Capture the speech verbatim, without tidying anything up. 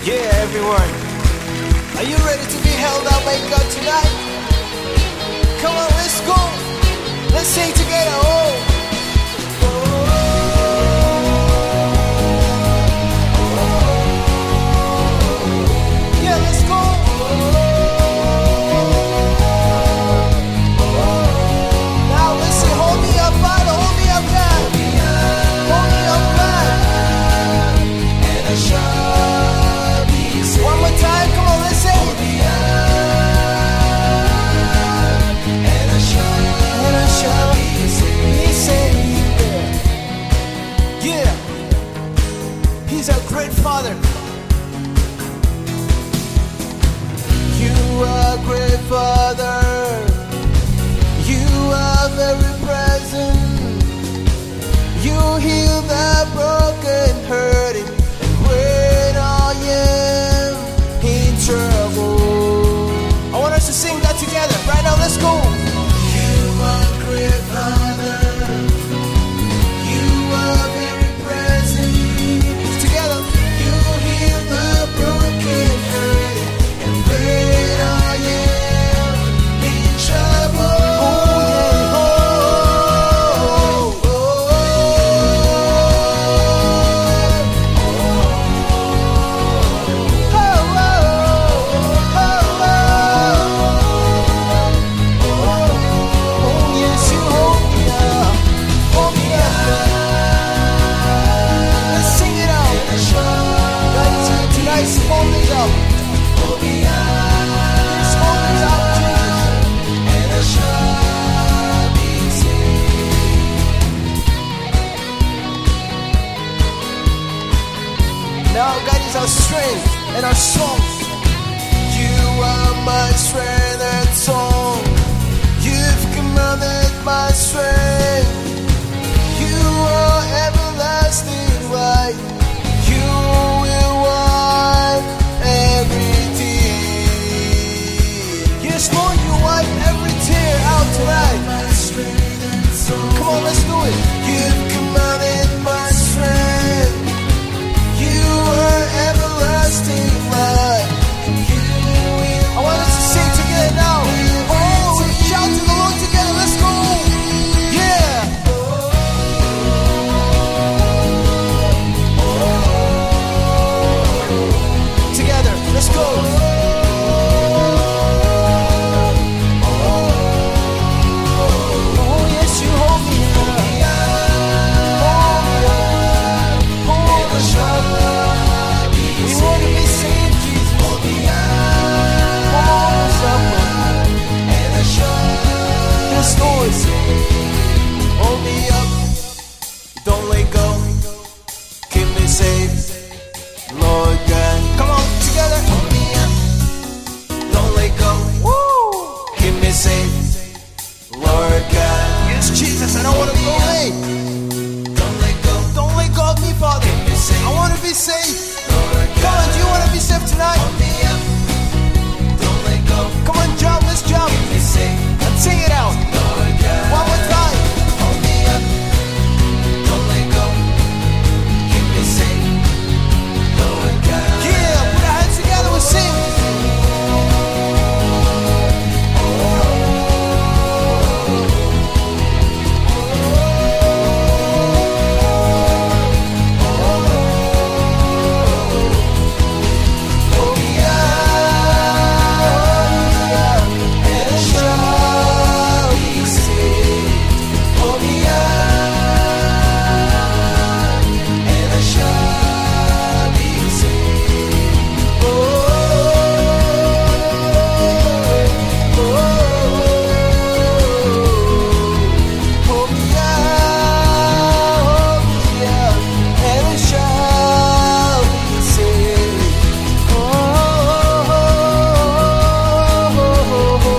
Yeah, everyone. Are you ready to be held up by God tonight? Come on, let's go. Let's sing together. Oh. Yeah, let's go. Now listen, hold me up, Father, hold me up, God. Hold me up, God. And I shall be saved. One more time, come on, let's sing. Hold me up, and I shall, and I shall be saved. Yeah, He's a great Father. You are great Father. You are very present. You heal the broken, hurting, and when I am in trouble. I want us to sing that together. Right now, let's go. You are great Father. You are very present. Together. You heal the broken, hurting, and when I am in trouble. Oh, yeah. Oh, oh, oh, oh, oh, oh, oh, yes, you hold me up, hold me up. Let's sing it out. God, tonight's hold me up. Hold me up. Just hold me up, Jesus. And I shall be saved. Now God is our strength and our song. You are my strength and song. You've commanded my strength. You are everlasting light. You will wipe every tear. Yes, Lord, you wipe every tear out tonight. Come on, let's do it. You've commanded my strength. You are everlasting light. I want us to sing together now. Oh, we shout to the Lord together. Let's go. Yeah. Together, let's go. Oh, yes, you hold me up. Hold me up. Hold me up. We want to be saved, Jesus. Hold me up. Hold us up, Lord. And I shall. Yes, Lord. Hold me up. Don't let go. Keep me safe. Lord God. Come on, together. Hold me up. Don't let go. Woo. Keep me safe. Lord God. Yes, Jesus, I don't want to go away. Don't let go. Don't let go of me, Father. Keep me safe. I want to be safe. Lord God. Come on, do you want to be safe tonight? Hold me up. Don't let go. Come on, jump, let's jump. Keep me safe. Let's sing it out. Lord God. One more time. Hold me up. Don't let go. Keep me safe. Lord God. Yeah, put our hands together, we'll sing. Hold me up, and I shall be saved. Hold me up, and I shall be saved. Oh, oh, oh, hold me up, hold me up, and I shall be saved. Oh, oh, oh, oh,